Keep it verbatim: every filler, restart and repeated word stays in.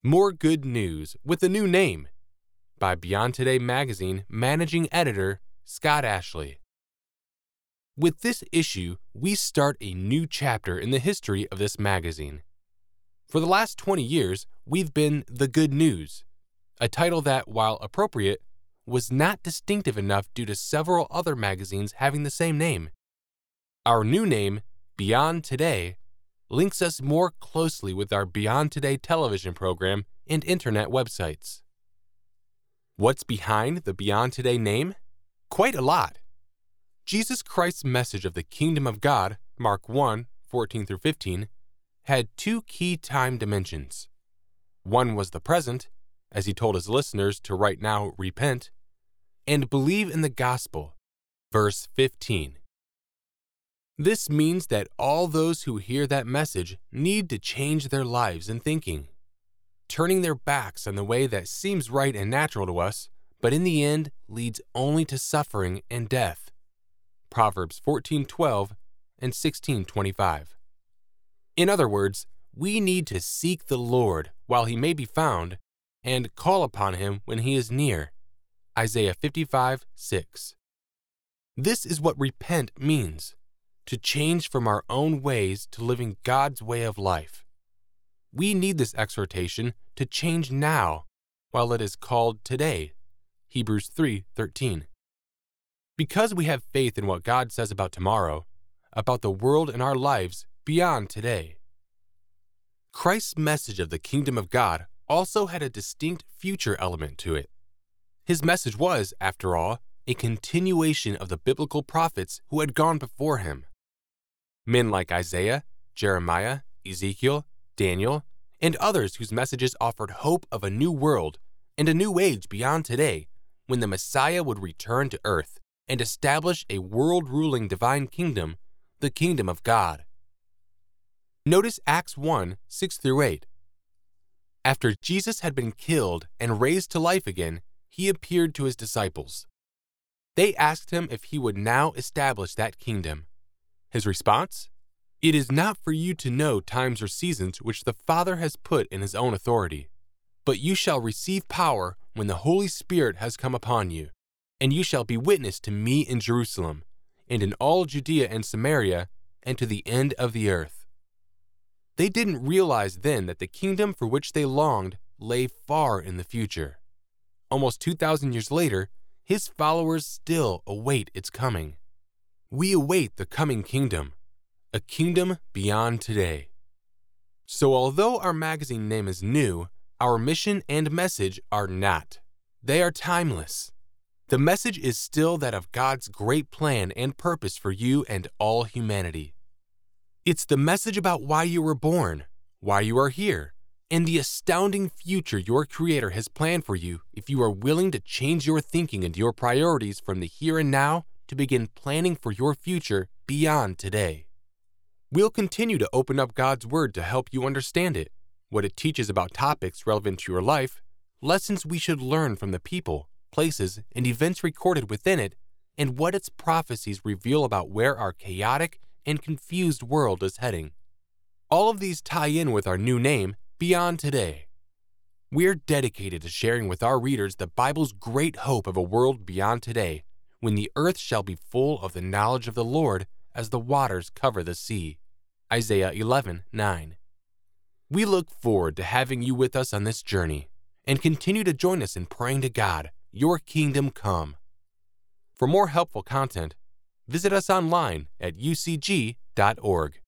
More Good News with a New Name by Beyond Today Magazine Managing Editor Scott Ashley. With this issue, we start a new chapter in the history of this magazine. For the last twenty years, we've been The Good News, a title that, while appropriate, was not distinctive enough due to several other magazines having the same name. Our new name, Beyond Today, links us more closely with our Beyond Today television program and internet websites. What's behind the Beyond Today name? Quite a lot. Jesus Christ's message of the Kingdom of God, Mark one, fourteen through fifteen, had two key time dimensions. One was the present, as he told his listeners to right now repent, and believe in the gospel, verse fifteen. This means that all those who hear that message need to change their lives and thinking, turning their backs on the way that seems right and natural to us, but in the end leads only to suffering and death. Proverbs fourteen twelve and sixteen twenty-five. In other words, we need to seek the Lord while he may be found and call upon him when he is near. Isaiah fifty-five six. This is what repent means, to change from our own ways to living God's way of life. We need this exhortation to change now while it is called today. Hebrews three thirteen. Because we have faith in what God says about tomorrow, about the world and our lives beyond today. Christ's message of the Kingdom of God also had a distinct future element to it. His message was, after all, a continuation of the biblical prophets who had gone before him. Men like Isaiah, Jeremiah, Ezekiel, Daniel, and others whose messages offered hope of a new world and a new age beyond today when the Messiah would return to earth and establish a world-ruling divine kingdom, the Kingdom of God. Notice Acts one, six through eight. After Jesus had been killed and raised to life again, he appeared to his disciples. They asked him if he would now establish that kingdom. His response? It is not for you to know times or seasons which the Father has put in his own authority, but you shall receive power when the Holy Spirit has come upon you, and you shall be witness to me in Jerusalem, and in all Judea and Samaria, and to the end of the earth. They didn't realize then that the kingdom for which they longed lay far in the future. Almost two thousand years later, his followers still await its coming. We await the coming kingdom, a kingdom beyond today. So although our magazine name is new, our mission and message are not. They are timeless. The message is still that of God's great plan and purpose for you and all humanity. It's the message about why you were born, why you are here, and the astounding future your Creator has planned for you if you are willing to change your thinking and your priorities from the here and now to begin planning for your future beyond today. We'll continue to open up God's Word to help you understand it, what it teaches about topics relevant to your life, lessons we should learn from the people, places, and events recorded within it, and what its prophecies reveal about where our chaotic and confused world is heading. All of these tie in with our new name, Beyond Today. We're dedicated to sharing with our readers the Bible's great hope of a world beyond today, when the earth shall be full of the knowledge of the Lord as the waters cover the sea. Isaiah eleven nine. We look forward to having you with us on this journey, and continue to join us in praying to God, your kingdom come. For more helpful content, visit us online at u c g dot org.